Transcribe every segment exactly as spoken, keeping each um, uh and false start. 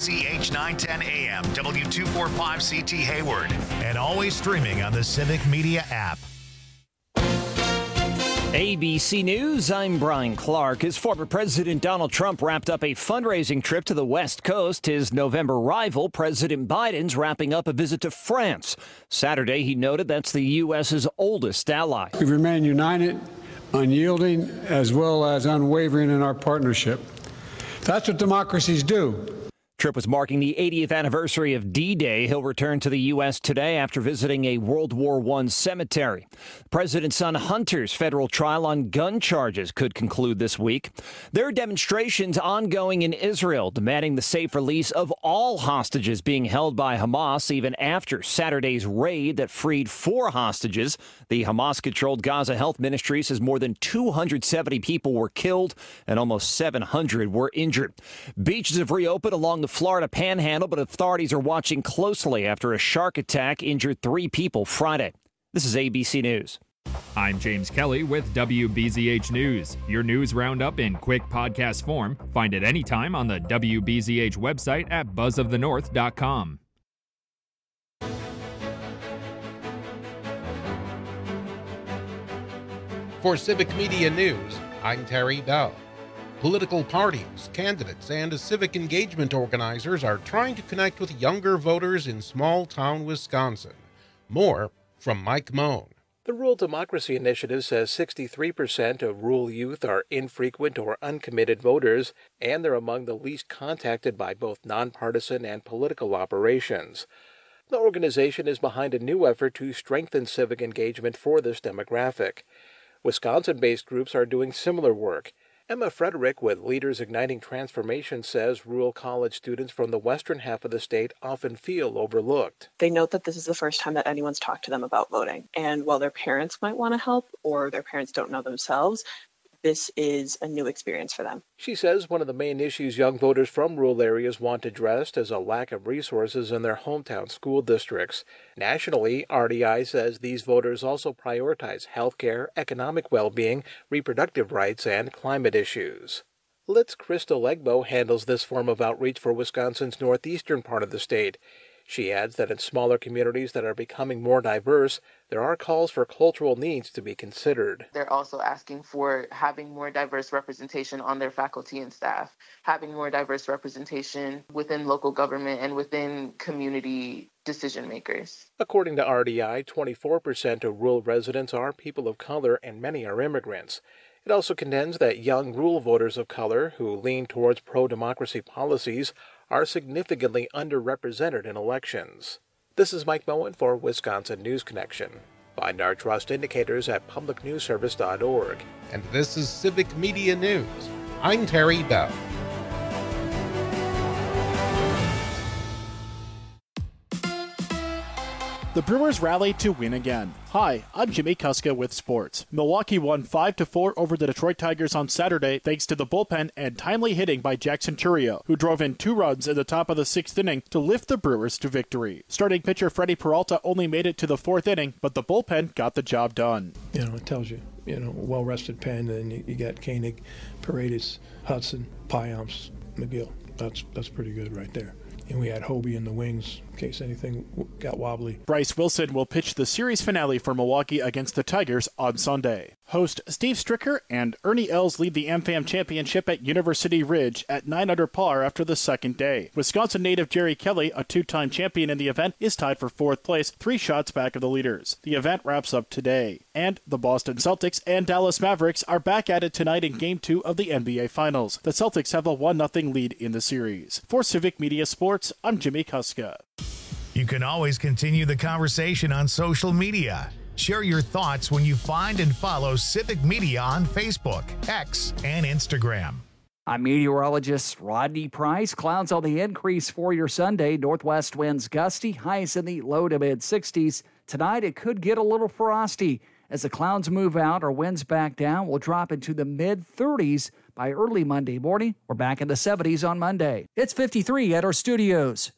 C H nine ten A M, W two forty-five C T Hayward, and always streaming on the Civic Media app. A B C News, I'm Brian Clark. As former President Donald Trump wrapped up a fundraising trip to the West Coast, his November rival, President Biden's wrapping up a visit to France. Saturday, he noted that's the U S's oldest ally. We remain united, unyielding, as well as unwavering in our partnership. That's what democracies do. Trip was marking the eightieth anniversary of D-Day. He'll return to the U S today after visiting a World War One cemetery. The president's son Hunter's federal trial on gun charges could conclude this week. There are demonstrations ongoing in Israel demanding the safe release of all hostages being held by Hamas, even after Saturday's raid that freed four hostages. The Hamas-controlled Gaza Health Ministry says more than two hundred seventy people were killed and almost seven hundred were injured. Beaches have reopened along the Florida Panhandle, but authorities are watching closely after a shark attack injured three people Friday. This is A B C News. I'm James Kelly with W B Z H News. Your news roundup in quick podcast form. Find it anytime on the W B Z H website at buzz of the north dot com. For Civic Media News, I'm Terry Bell. Political parties, candidates, and civic engagement organizers are trying to connect with younger voters in small-town Wisconsin. More from Mike Moan. The Rural Democracy Initiative says sixty-three percent of rural youth are infrequent or uncommitted voters, and they're among the least contacted by both nonpartisan and political operations. The organization is behind a new effort to strengthen civic engagement for this demographic. Wisconsin-based groups are doing similar work. Emma Frederick with Leaders Igniting Transformation says rural college students from the western half of the state often feel overlooked. They note that this is the first time that anyone's talked to them about voting. And while their parents might want to help or their parents don't know themselves, this is a new experience for them. She says one of the main issues young voters from rural areas want addressed is a lack of resources in their hometown school districts. Nationally, R D I says these voters also prioritize health care, economic well-being, reproductive rights, and climate issues. Litz Crystal Egbo handles this form of outreach for Wisconsin's northeastern part of the state. She adds that in smaller communities that are becoming more diverse, there are calls for cultural needs to be considered. They're also asking for having more diverse representation on their faculty and staff, having more diverse representation within local government and within community decision makers. According to R D I, twenty-four percent of rural residents are people of color and many are immigrants. It also contends that young rural voters of color who lean towards pro-democracy policies are significantly underrepresented in elections. This is Mike Moen for Wisconsin News Connection. Find our trust indicators at public news service dot org. And this is Civic Media News. I'm Terry Bell. The Brewers rallied to win again. Hi, I'm Jimmy Kuska with sports. Milwaukee won five to four over the Detroit Tigers on Saturday thanks to the bullpen and timely hitting by Jackson Chourio, who drove in two runs in the top of the sixth inning to lift the Brewers to victory. Starting pitcher Freddie Peralta only made it to the fourth inning, but the bullpen got the job done. You know, it tells you, you know, well-rested pen, and you, you got Koenig, Paredes, Hudson, Payamps, McGill. That's, that's pretty good right there. And we had Hobie in the wings in case anything got wobbly. Bryce Wilson will pitch the series finale for Milwaukee against the Tigers on Sunday. Host Steve Stricker and Ernie Els lead the AmFam Championship at University Ridge at nine under par after the second day. Wisconsin native Jerry Kelly, a two-time champion in the event, is tied for fourth place, three shots back of the leaders. The event wraps up today. And the Boston Celtics and Dallas Mavericks are back at it tonight in Game two of the N B A Finals. The Celtics have a one nothing lead in the series. For Civic Media Sports, I'm Jimmy Kuska. You can always continue the conversation on social media. Share your thoughts when you find and follow Civic Media on Facebook, X, and Instagram. I'm meteorologist Rodney Price. Clouds on the increase for your Sunday. Northwest winds gusty, highs in the low to mid sixties. Tonight it could get a little frosty. As the clouds move out or winds back down, we'll drop into the mid thirties by early Monday morning. We're back in the seventies on Monday. It's fifty-three at our studios.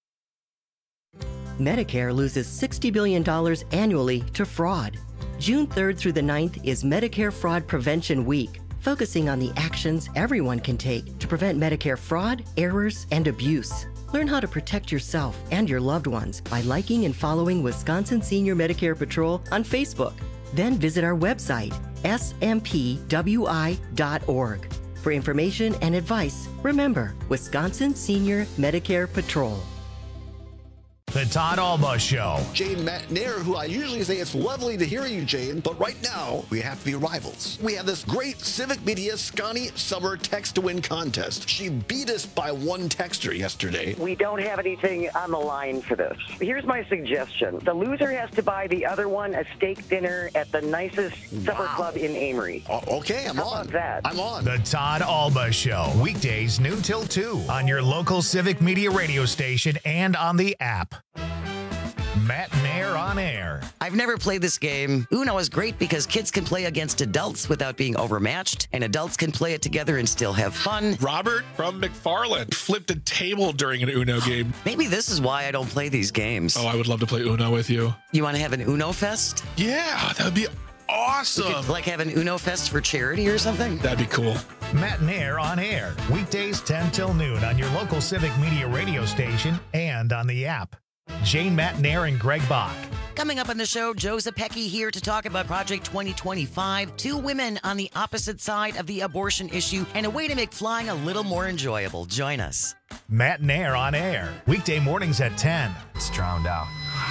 Medicare loses sixty billion dollars annually to fraud. June third through the ninth is Medicare Fraud Prevention Week, focusing on the actions everyone can take to prevent Medicare fraud, errors, and abuse. Learn how to protect yourself and your loved ones by liking and following Wisconsin Senior Medicare Patrol on Facebook. Then visit our website, S M P W I dot org. For information and advice, remember Wisconsin Senior Medicare Patrol. The Todd Alba Show. Jane McNair, who I usually say it's lovely to hear you, Jane, but right now we have to be rivals. We have this great Civic Media Scotty Summer Text to Win contest. She beat us by one texter yesterday. We don't have anything on the line for this. Here's my suggestion. The loser has to buy the other one a steak dinner at the nicest supper Wow. club in Amory. O- okay, I'm How on. about that? I'm on. The Todd Alba Show. Weekdays noon till two on your local Civic Media radio station and on the app. Matt Nair on air. I've never played this game. Uno is great because kids can play against adults without being overmatched, and adults can play it together and still have fun. Robert from McFarland flipped a table during an Uno game. Maybe this is why I don't play these games. Oh, I would love to play Uno with you. You want to have an Uno Fest? Yeah, that would be awesome. We could, like have an Uno Fest for charity or something? That'd be cool. Matt Nair on air. Weekdays ten till noon on your local Civic Media radio station and on the app. Jane Matt Nair and Greg Bach. Coming up on the show, Joe Zepecki here to talk about Project twenty twenty-five, two women on the opposite side of the abortion issue, and a way to make flying a little more enjoyable. Join us. Matt Nair on air. Weekday mornings at ten. It's drowned out.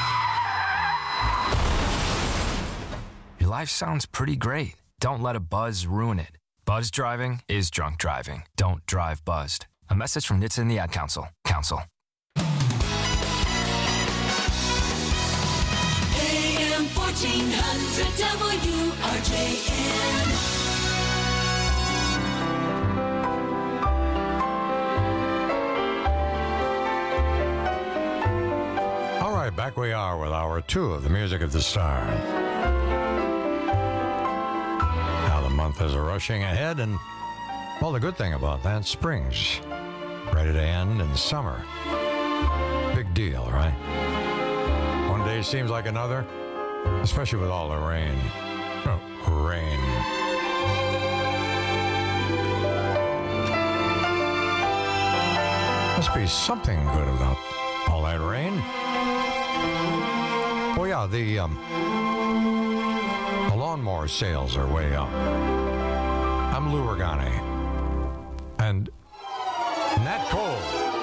Your life sounds pretty great. Don't let a buzz ruin it. Buzz driving is drunk driving. Don't drive buzzed. A message from N H T S A and the Ad Council. Council. fourteen hundred W R J N. All right, back we are with hour two of the Music of the Stars. Now the month is rushing ahead, and, well, the good thing about that, spring's ready to end in summer. Big deal, right? One day seems like another. Especially with all the rain. Oh, rain. Must be something good about all that rain. Oh yeah, the um, the lawnmower sales are way up. I'm Lou Regani. And Nat Cole.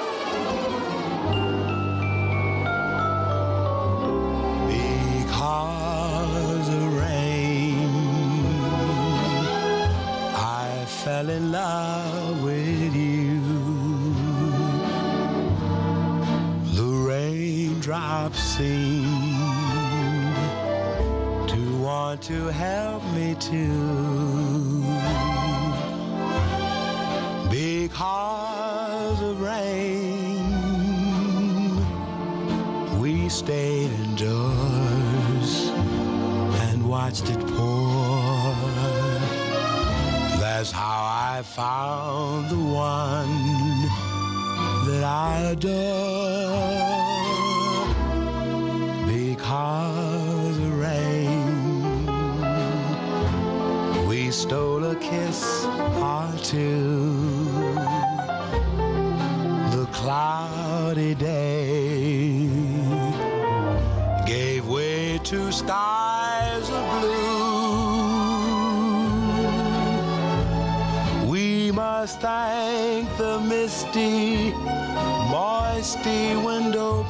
Because of rain, I fell in love with you. The raindrops seemed to want to help me too. Because of rain, we stayed indoors and watched it pour. That's how I found the one that I adore. Because of rain, we stole a kiss or two. The cloudy day gave way to skies of blue. We must thank the misty, moisty window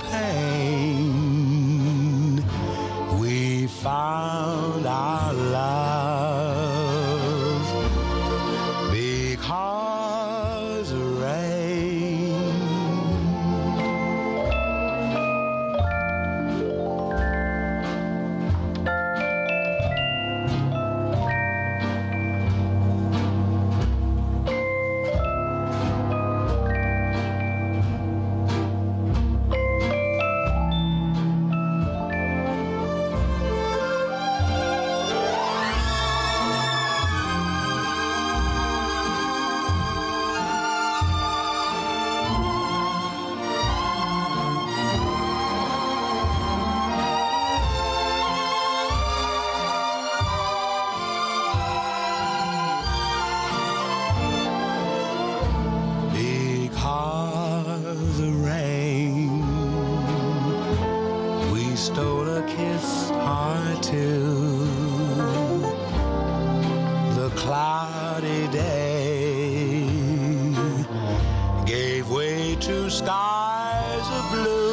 pane. We found our love because of rain. stole a kiss or two. The cloudy day gave way to skies of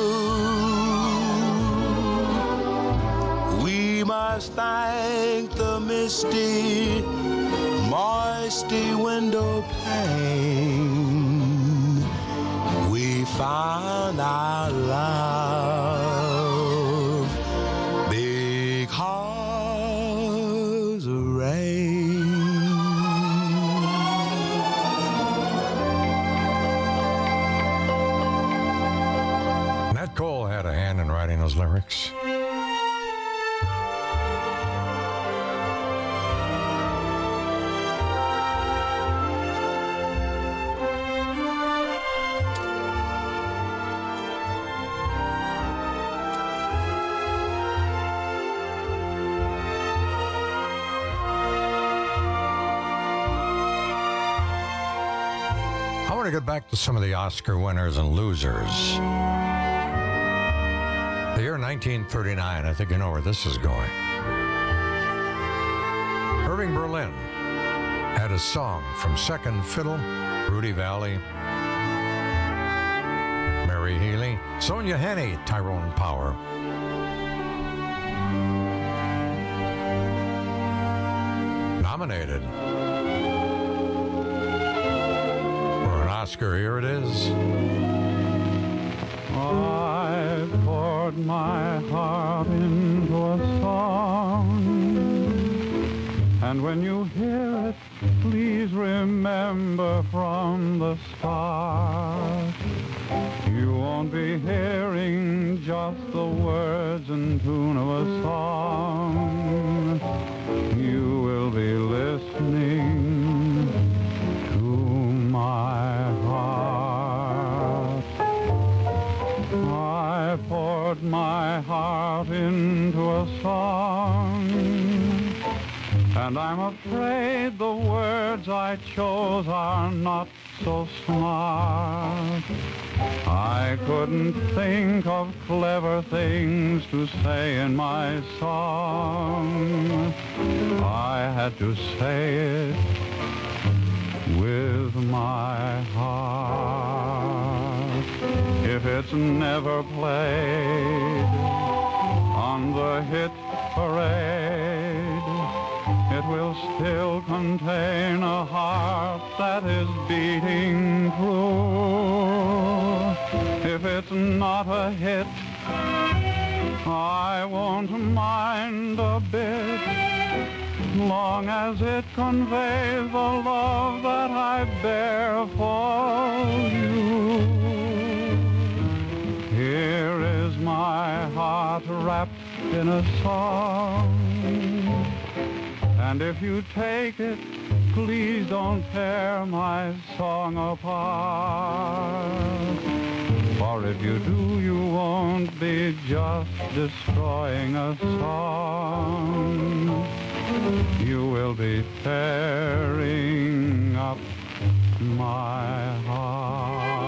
blue. We must thank the misty, moisty window pane. We found our love because of rain. Nat Cole had a hand in writing those lyrics. I want to get back to some of the Oscar winners and losers. The year nineteen thirty-nine, I think you know where this is going. Irving Berlin had a song from Second Fiddle, Rudy Valley, Mary Healy, Sonia Henney, Tyrone Power. Nominated for an Oscar, here it is. I poured my heart into a song, and when you hear it, please remember from the start, you won't be hearing just the words and tune of a song. You will be listening to my heart. I poured my heart into a song, and I'm afraid the words I chose are not so smart. I couldn't think of clever things to say in my song. I had to say it with my heart. If it's never played on the hit parade, it will still contain a heart that is beating true. If it's not a hit, I won't mind a bit, long as it conveys the love that I bear for you. Here is my heart wrapped in a song, and if you take it, please don't tear my song apart. For if you do, you won't be just destroying a song. You will be tearing up my heart.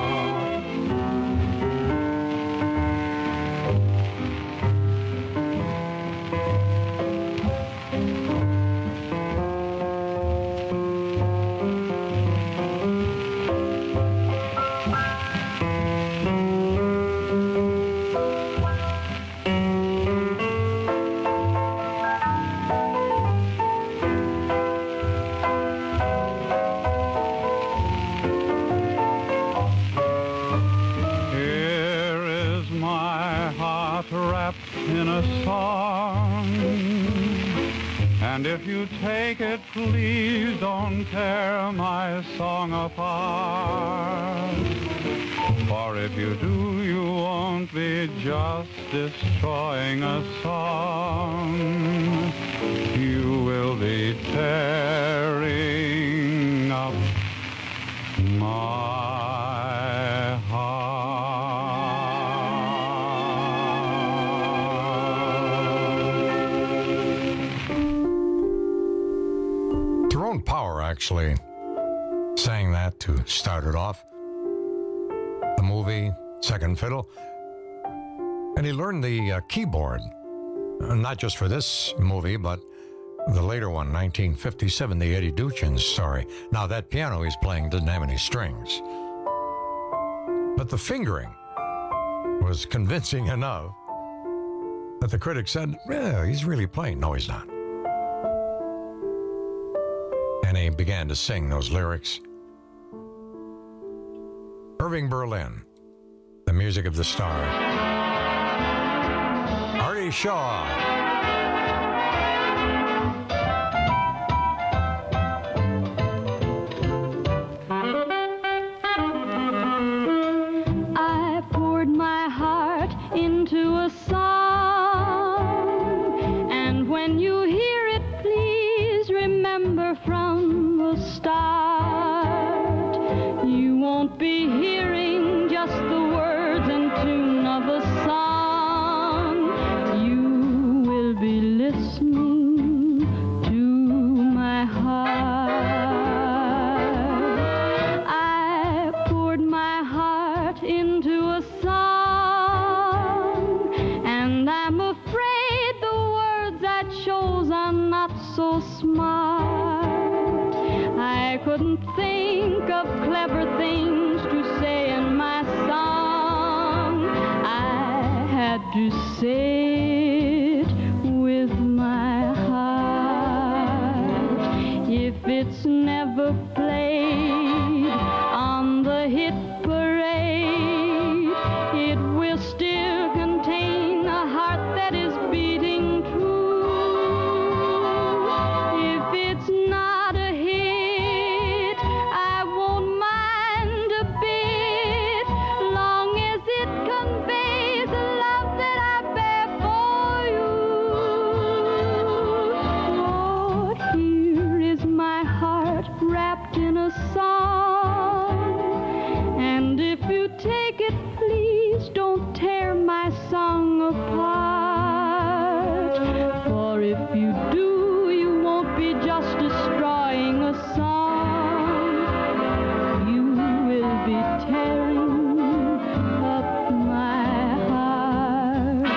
In a song, and if you take it, please don't tear my song apart. For if you do, you won't be just destroying a song. You will be tearing up my heart. Power actually sang that to start it off. The movie Second Fiddle. And he learned the uh, keyboard, uh, not just for this movie, but the later one, nineteen fifty-seven, the Eddie Duchin story. Now, that piano he's playing didn't have any strings. But the fingering was convincing enough that the critics said, yeah, he's really playing. No, he's not. And he began to sing those lyrics. Irving Berlin, the music of the star. Artie Shaw. I poured my heart into a song, and when you hear it, please remember from the start, you won't be hearing just the words and tune of a song. You will be listening to my heart. I poured my heart into a song, and I'm afraid the words I chose are not so smart. I couldn't think of clever things to say in my song. I had to say it with my heart. If it's never played on the hit parade, it will still contain a heart that is beating true. If it's not a hit, I won't mind a bit, long as it conveys the love that I bear for you. Lord, here is my heart wrapped in a song, and if you take it, please don't tear my song apart, for if you do, you won't be just destroying a song, you will be tearing up my heart.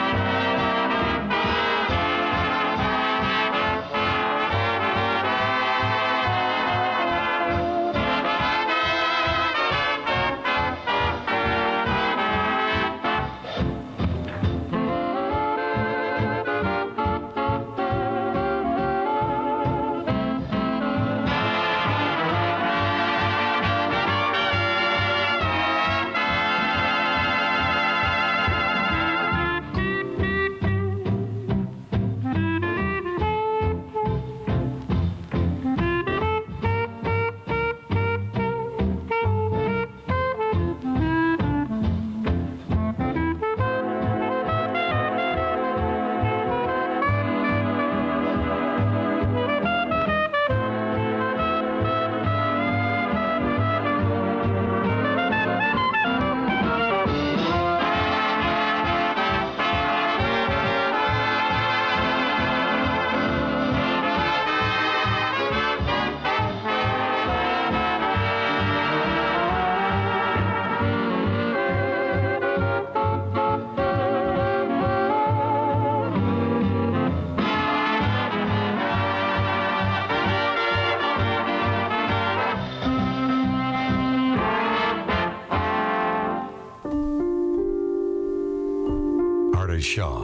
Artie Shaw.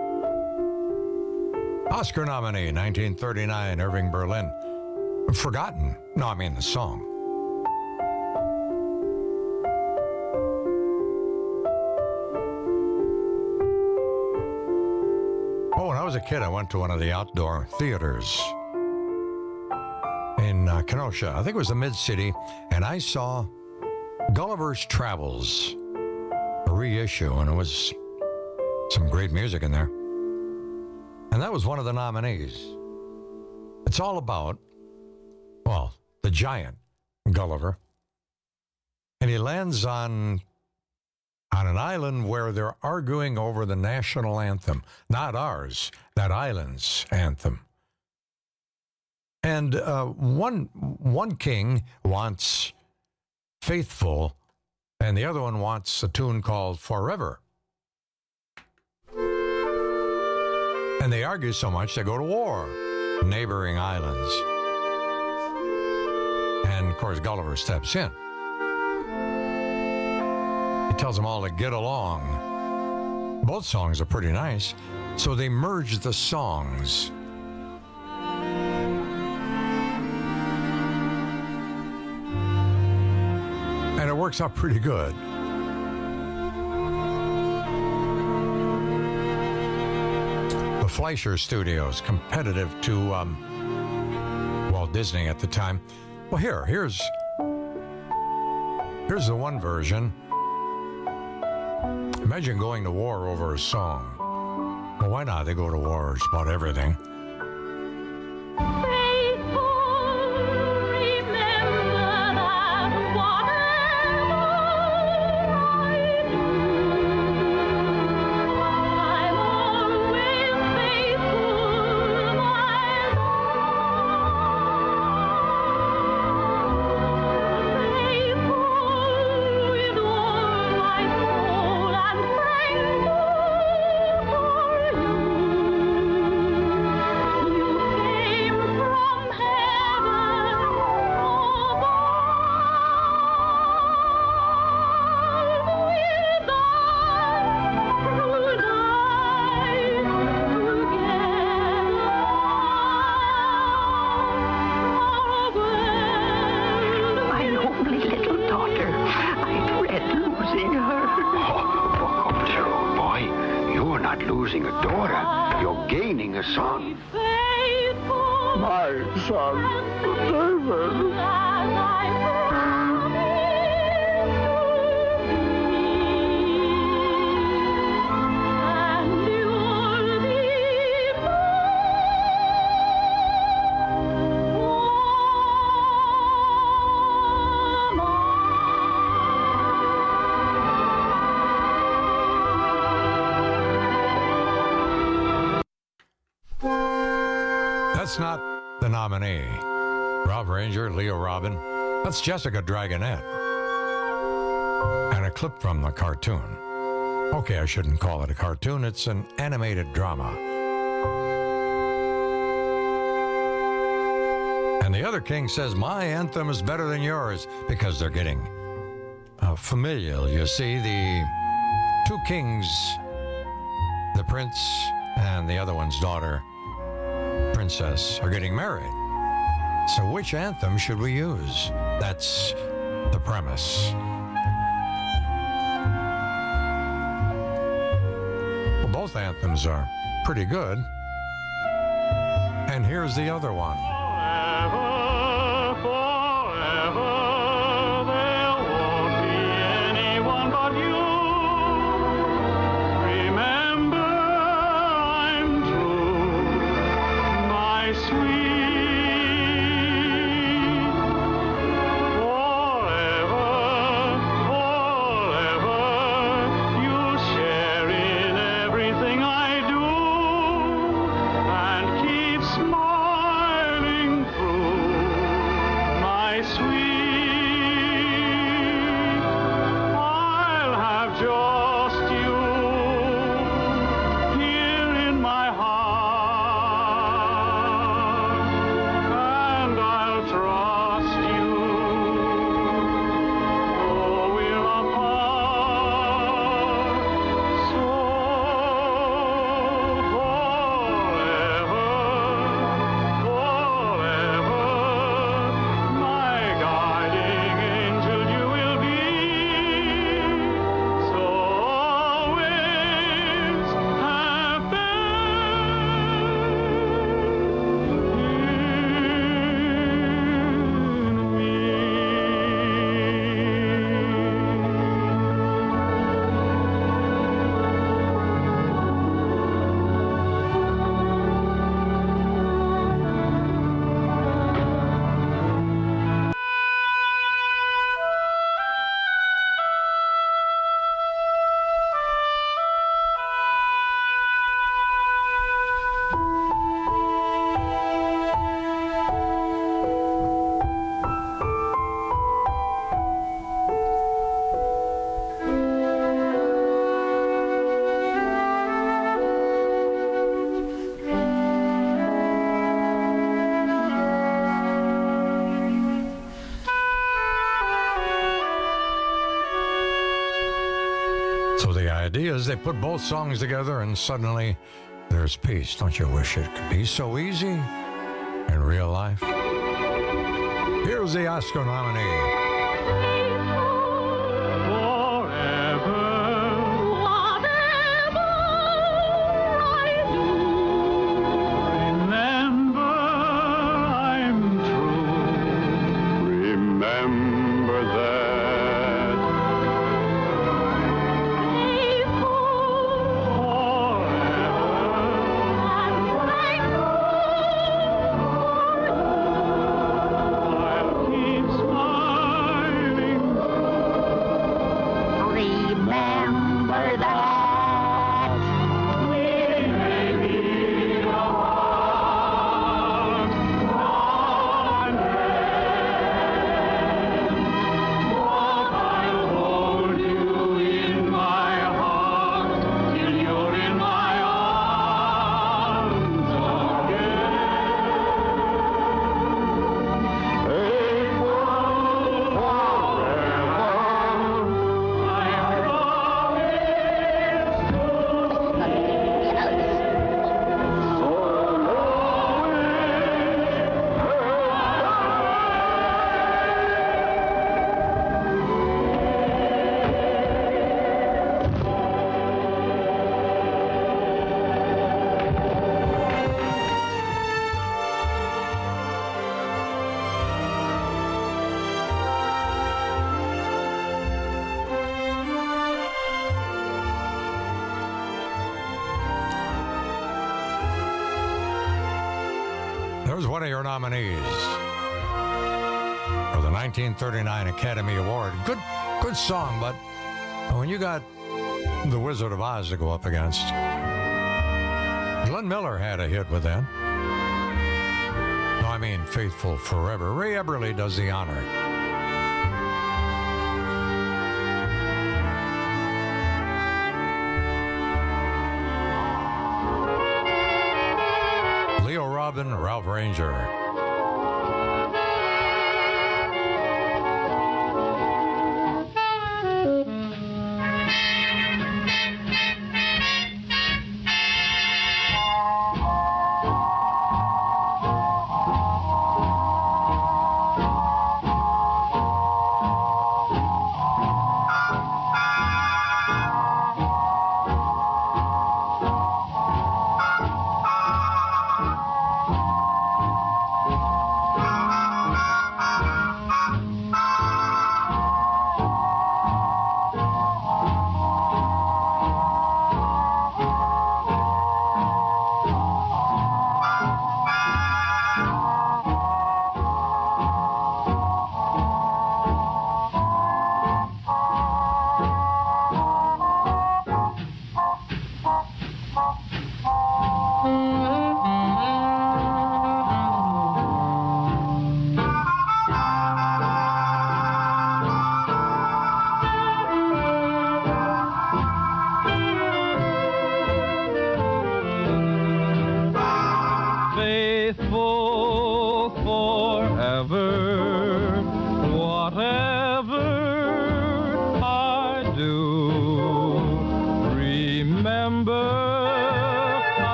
Oscar nominee, nineteen thirty-nine, Irving Berlin. Forgotten. No, I mean the song. Oh, when I was a kid, I went to one of the outdoor theaters in uh, Kenosha. I think it was the Mid-City, and I saw Gulliver's Travels, a reissue, and it was some great music in there. And that was one of the nominees. It's all about, well, the giant Gulliver. And he lands on, on an island where they're arguing over the national anthem. Not ours, that island's anthem. And uh, one, one king wants Faithful, and the other one wants a tune called Forever. And they argue so much they go to war. Neighboring islands. And, of course, Gulliver steps in. He tells them all to get along. Both songs are pretty nice, so they merge the songs. And it works out pretty good. The Fleischer Studios, competitive to um, Walt Disney at the time. Well, here, here's here's the one version. Imagine going to war over a song. Well, why not? They go to war just about everything. That's not the nominee. Rob Ranger, Leo Robin. That's Jessica Dragonette. And a clip from the cartoon. Okay, I shouldn't call it a cartoon. It's an animated drama. And the other king says, my anthem is better than yours, because they're getting uh, familial. You see, the two kings, the prince and the other one's daughter, princess, are getting married. So which anthem should we use? That's the premise. Well, both anthems are pretty good. And here's the other one. Smiling idea is they put both songs together and suddenly there's peace. Don't you wish it could be so easy in real life? Here's the Oscar nominee. There's one of your nominees for the nineteen thirty-nine Academy Award. Good, good song, but when you got The Wizard of Oz to go up against, Glenn Miller had a hit with that. No, I mean Faithful Forever. Ray Eberle does the honor. Leo Robin, Ralph Ranger.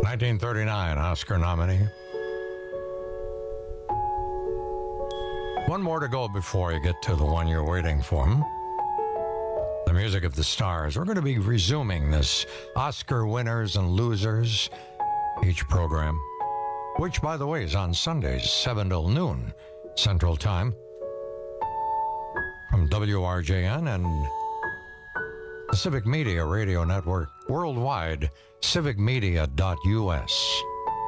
nineteen thirty-nine Oscar nominee. One more to go before you get to the one you're waiting for. The music of the stars. We're going to be resuming this Oscar winners and losers each program, which, by the way, is on Sundays, seven till noon Central Time, from W R J N and the Civic Media Radio Network worldwide, civic media dot U S.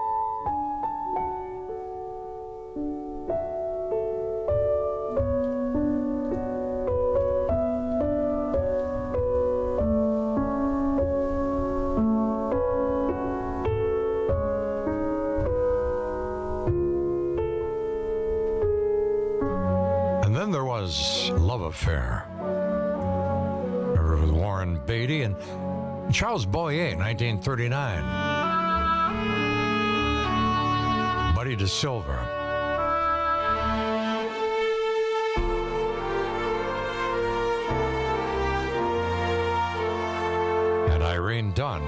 And then there was Love Affair with Warren Beatty and Charles Boyer, nineteen thirty-nine. Buddy DeSilva. And Irene Dunn.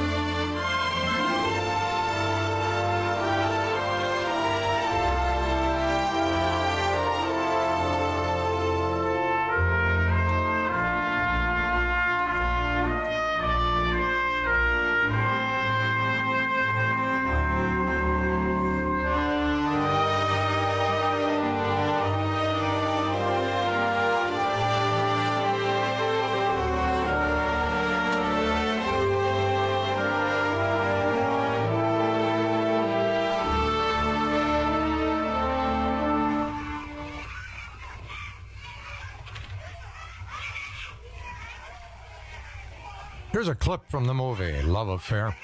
Here's a clip from the movie Love Affair.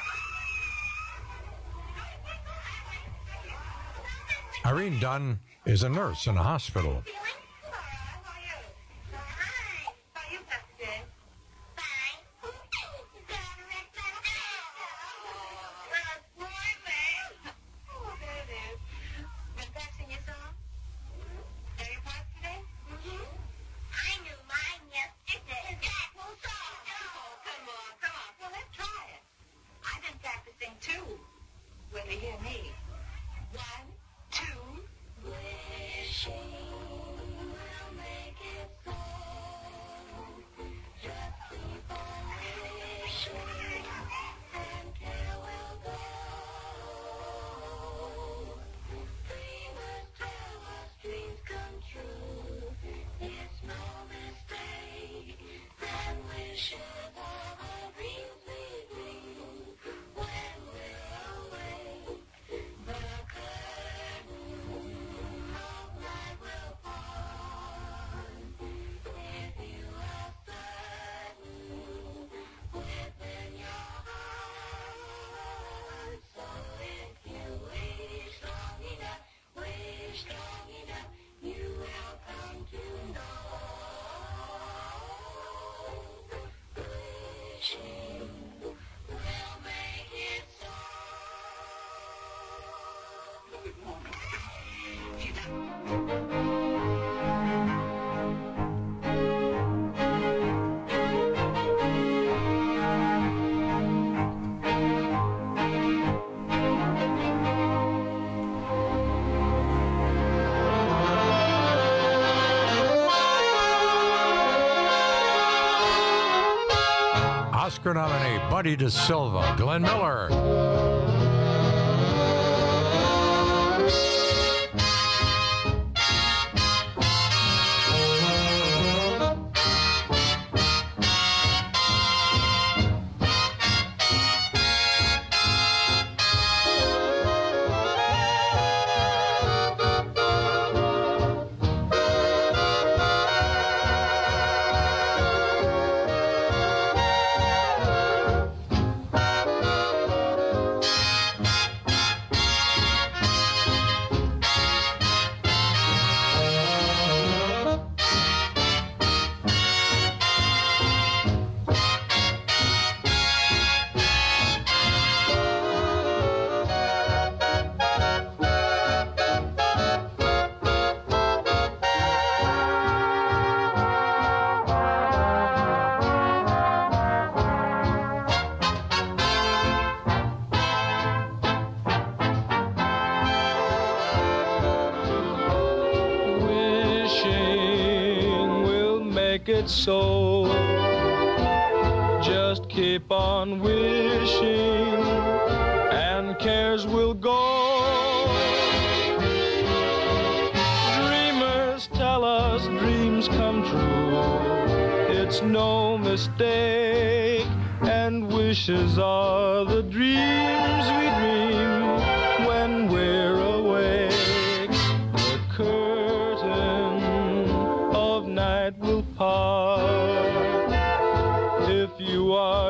Irene Dunn is a nurse in a hospital. Oscar nominee Buddy DeSilva, Glenn Miller. it so. Just keep on wishing and cares will go. Dreamers tell us dreams come true. It's no mistake, and wishes are the dreams we dream when we're awake. The curtain of night will part if you are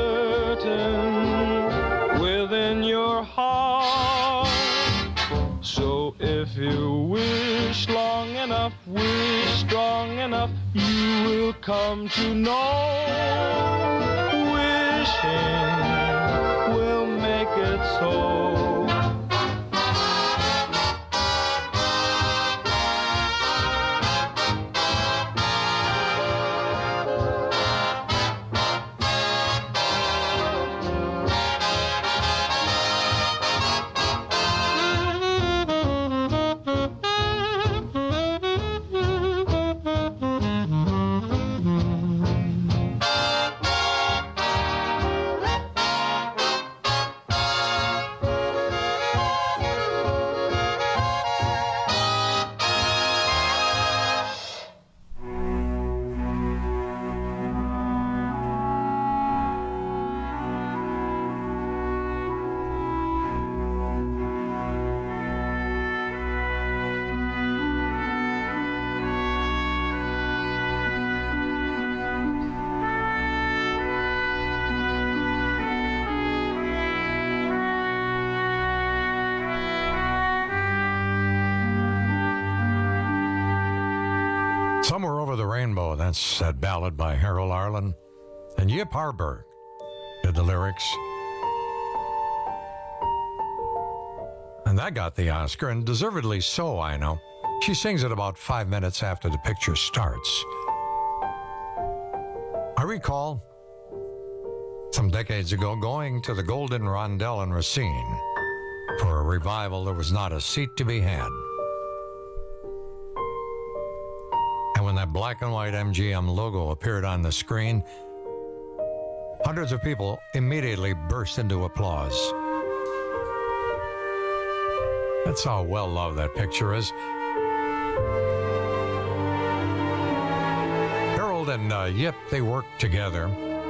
certain within your heart. So if you wish long enough, wish strong enough, you will come to know. Wishing will make it so. Somewhere Over the Rainbow, that's that ballad by Harold Arlen. And Yip Harburg did the lyrics. And that got the Oscar, and deservedly so, I know. She sings it about five minutes after the picture starts. I recall some decades ago going to the Golden Rondell in Racine for a revival. There was not a seat to be had. And when that black and white M G M logo appeared on the screen, hundreds of people immediately burst into applause. That's how well loved that picture is. Harold and uh, Yip, they worked together.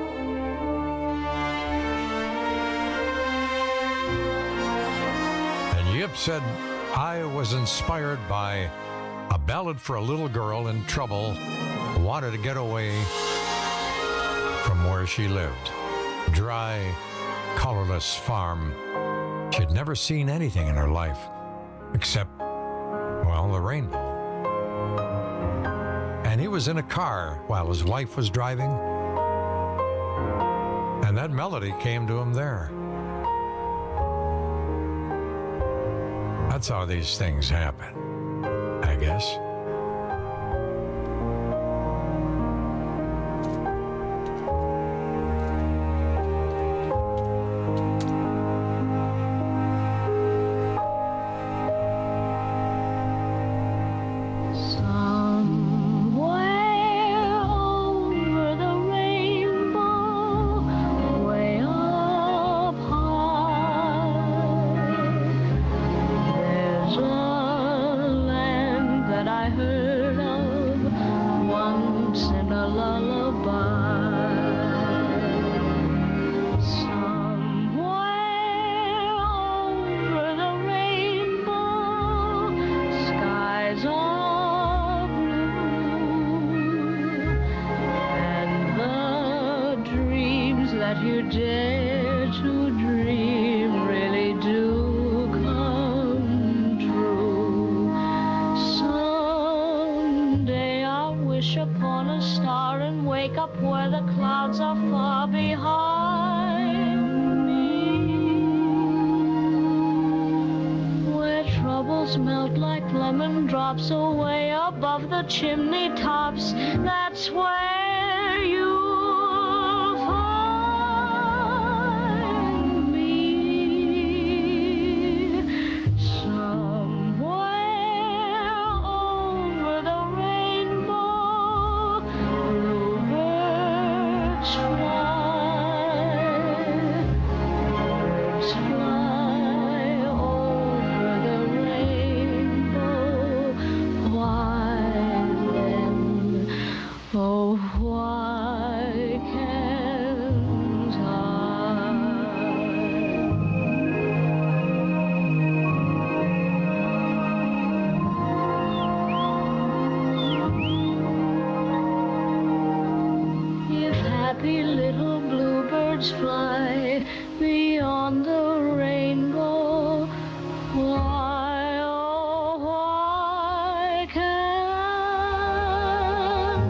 And Yip said, I was inspired by a ballad for a little girl in trouble who wanted to get away from where she lived. Dry, colorless farm. She'd never seen anything in her life except, well, the rainbow. And he was in a car while his wife was driving, and that melody came to him there. That's how these things happen, I guess. Chimney tops, that's where you'll find me. Somewhere over the rainbow, bluebirds fly over the rainbow. Why then, oh why can't I? If happy little bluebirds fly beyond the rainbow, why, oh, why can't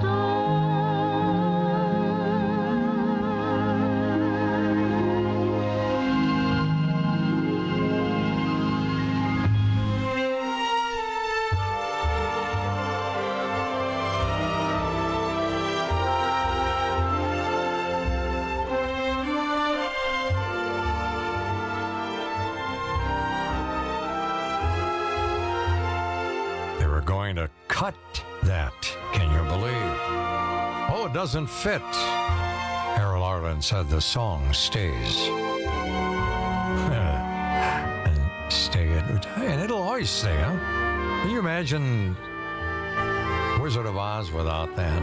They were going to cut that. Can you believe? Oh, it doesn't fit. Harold Arlen said the song stays. and stay it. And it'll always stay, huh? Can you imagine Wizard of Oz without that?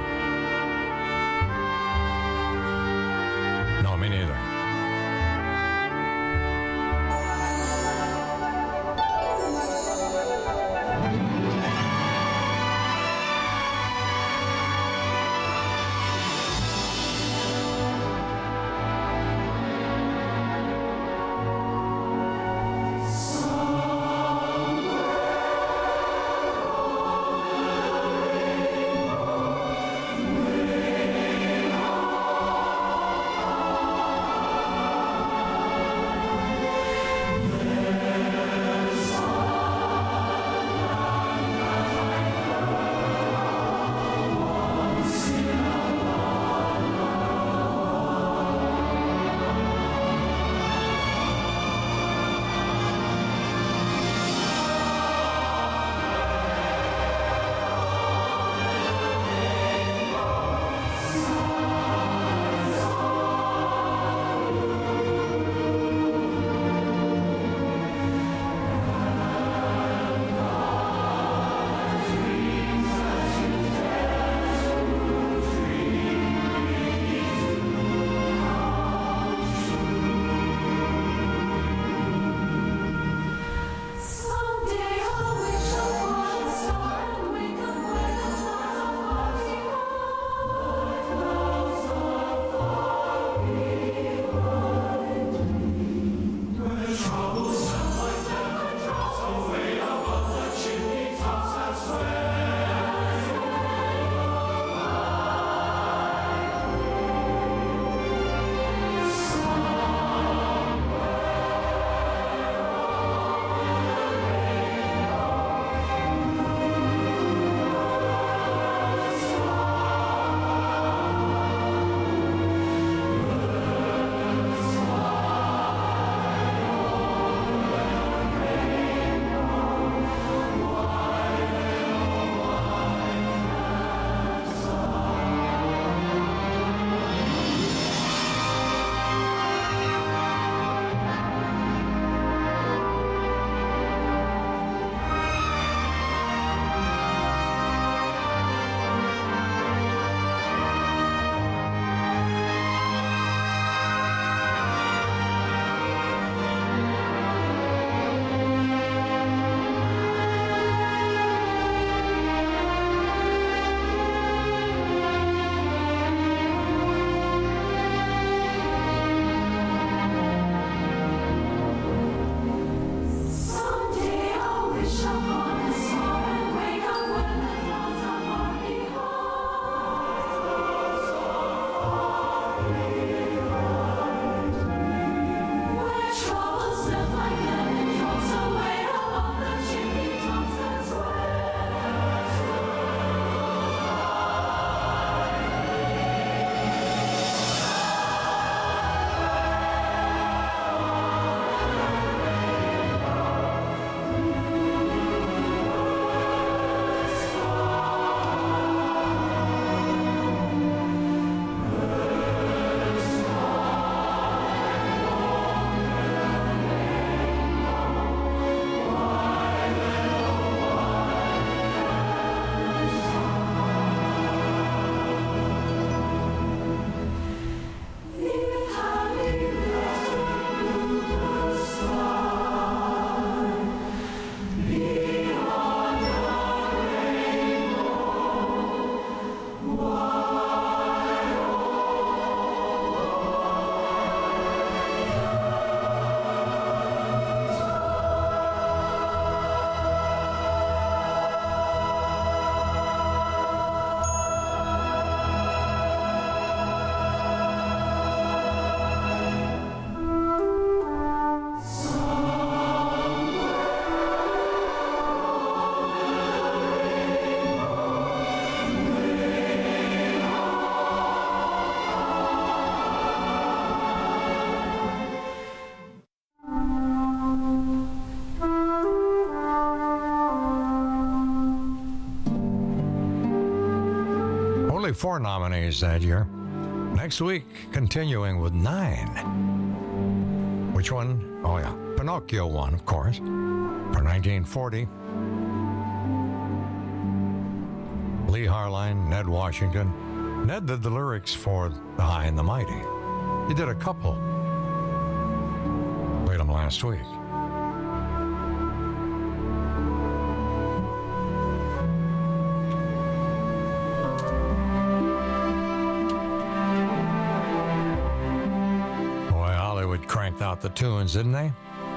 No, me neither. Only four nominees that year. Next week, continuing with nine. Which one? Oh, yeah. Pinocchio won, of course, for nineteen forty. Lee Harline, Ned Washington. Ned did the lyrics for The High and the Mighty. He did a couple. Played them last week. Boy, Hollywood cranked out the tunes, didn't they?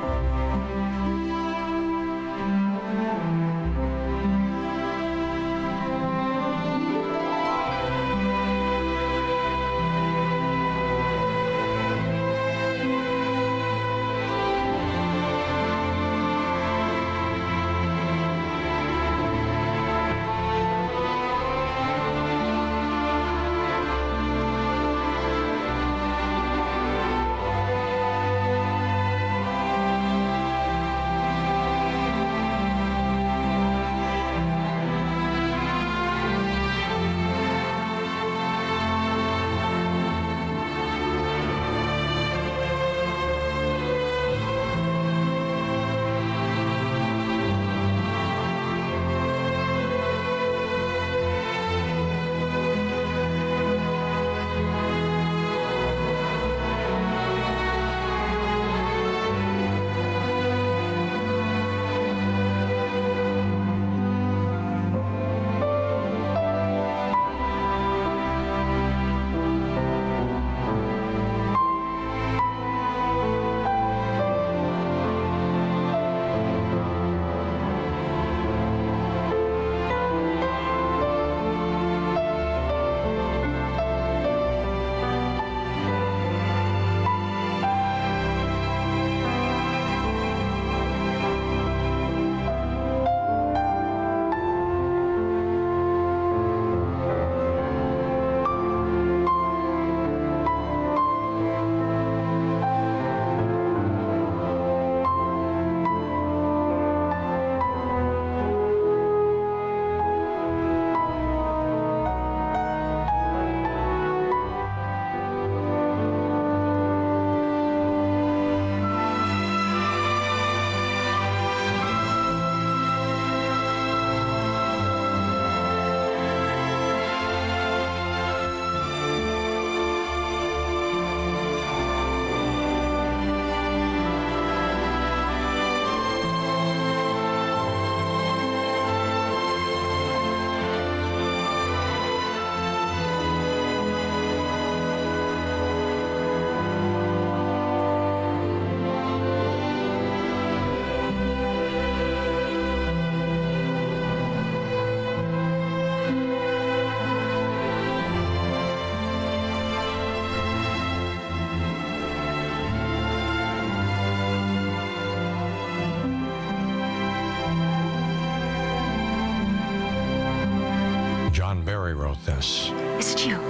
Barry wrote this. Is it you?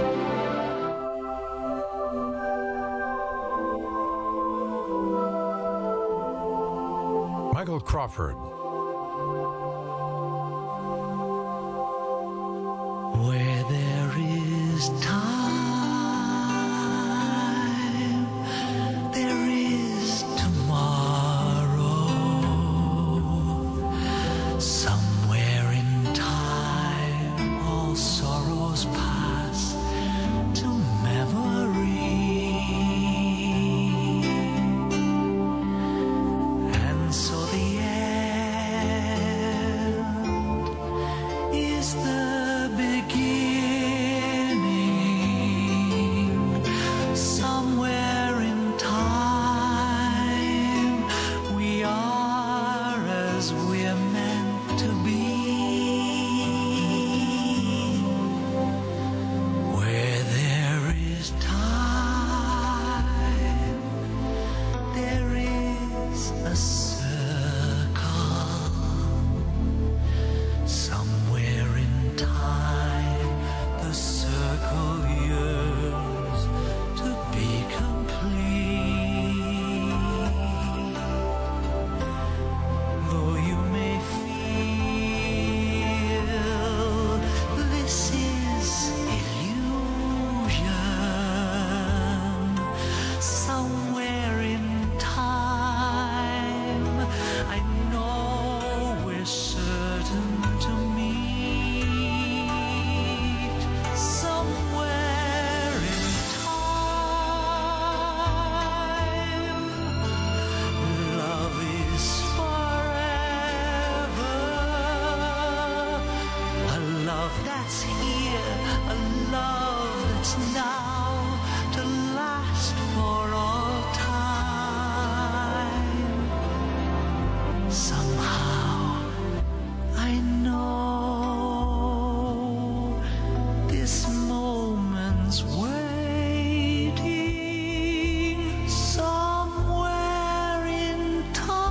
Michael Crawford. Where there is time, there is tomorrow. Somewhere in time, all sorrows pass to memory. And so the end is the beginning. Somewhere in time, we are as we're meant to be. Where there is time, there is a circle. Somewhere in time, the circle yearns to be complete. Though you may feel this is that's here, a love that's now to last for all time. Somehow I know this moment's waiting somewhere in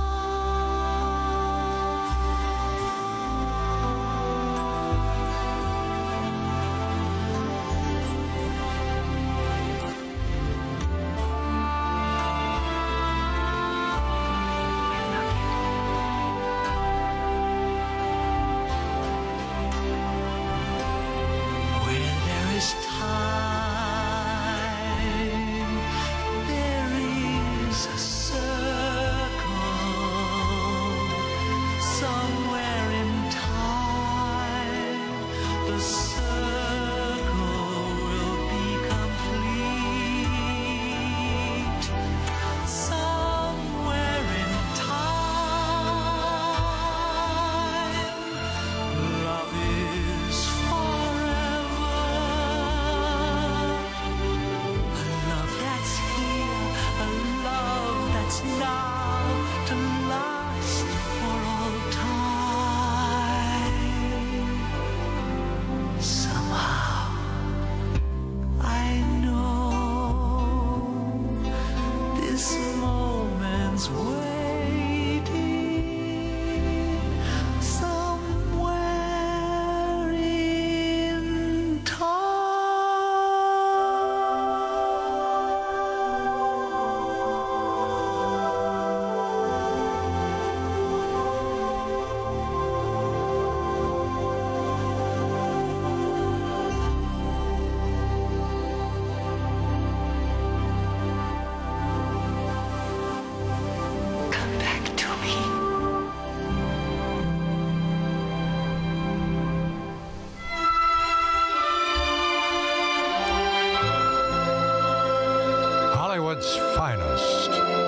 Hollywood's finest.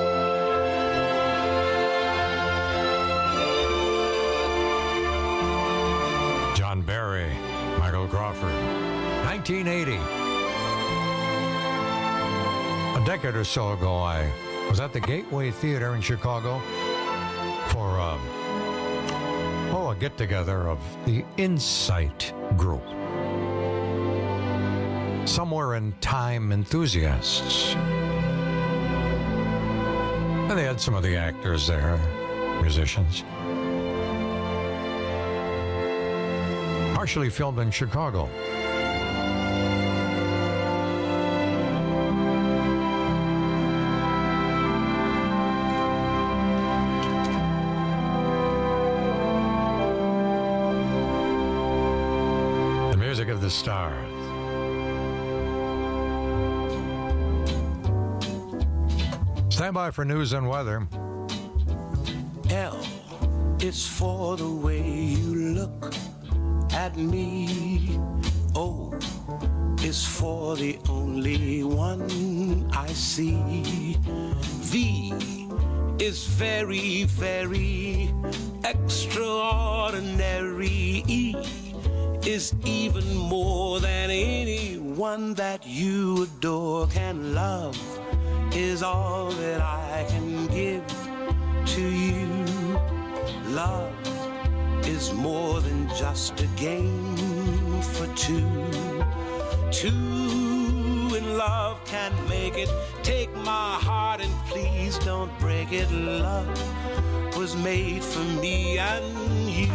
John Barry, Michael Crawford, nineteen eighty. A decade or so ago, I was at the Gateway Theater in Chicago for um, oh, a get-together of the Insight Group. Somewhere in Time enthusiasts. And they had some of the actors there, musicians. Partially filmed in Chicago. The music of the stars. Stand by for news and weather. L is for the way you look at me. O is for the only one I see. V is very, very extraordinary. E is even more than anyone that you adore can love. Is all that I can give to you. Love is more than just a game for two. Two in love can't make it. Take my heart and please don't break it. Love was made for me and you.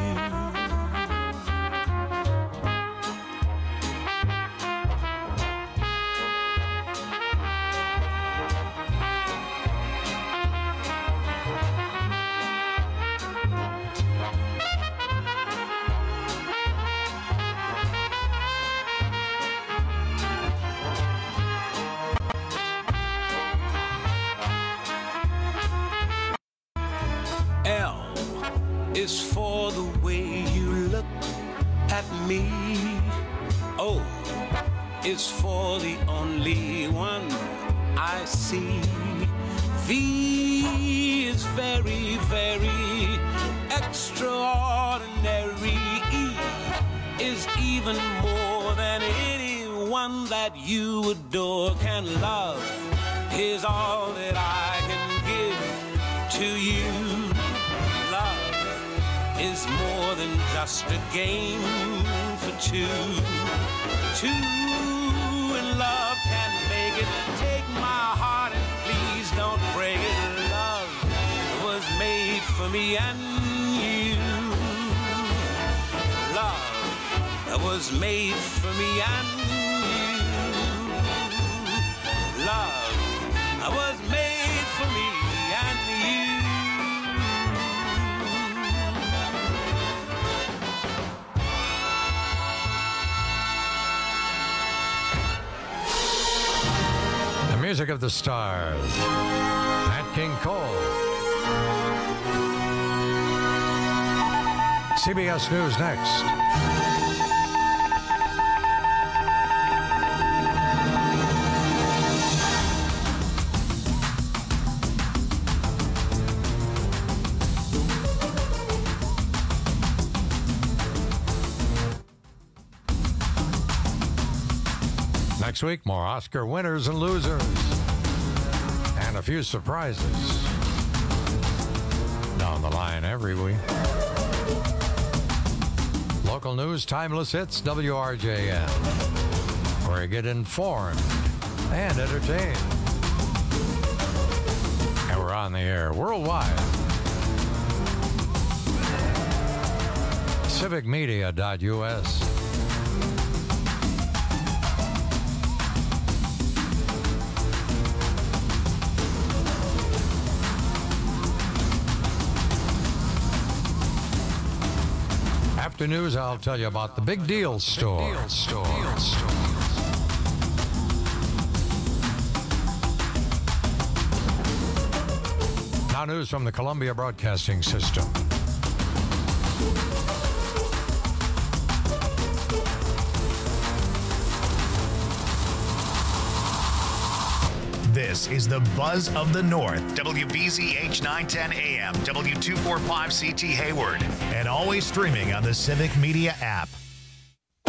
Is for the way you look at me. O is for the only one I see. V is very, very extraordinary. E is is even more than anyone that you adore can love is all that I can give to you. Love is more than just a game for two. Two in love can make it. Take my heart and please don't break it. Love was made for me and you. Love that was made for me and you. Love that was made for me and you. The music of the stars. Nat King Cole. C B S News next. Next week, more Oscar winners and losers. And a few surprises. Down the line every week. Local news, timeless hits, W R J N. Where you get informed and entertained. And we're on the air worldwide. civic media dot U S. After news, I'll tell you about the Big Deal Store. Big Deal Store. Big Deal Store. Now news from the Columbia Broadcasting System. This is the Buzz of the North. W B Z H nine ten A M, W two forty-five C T Hayward, and always streaming on the Civic Media app.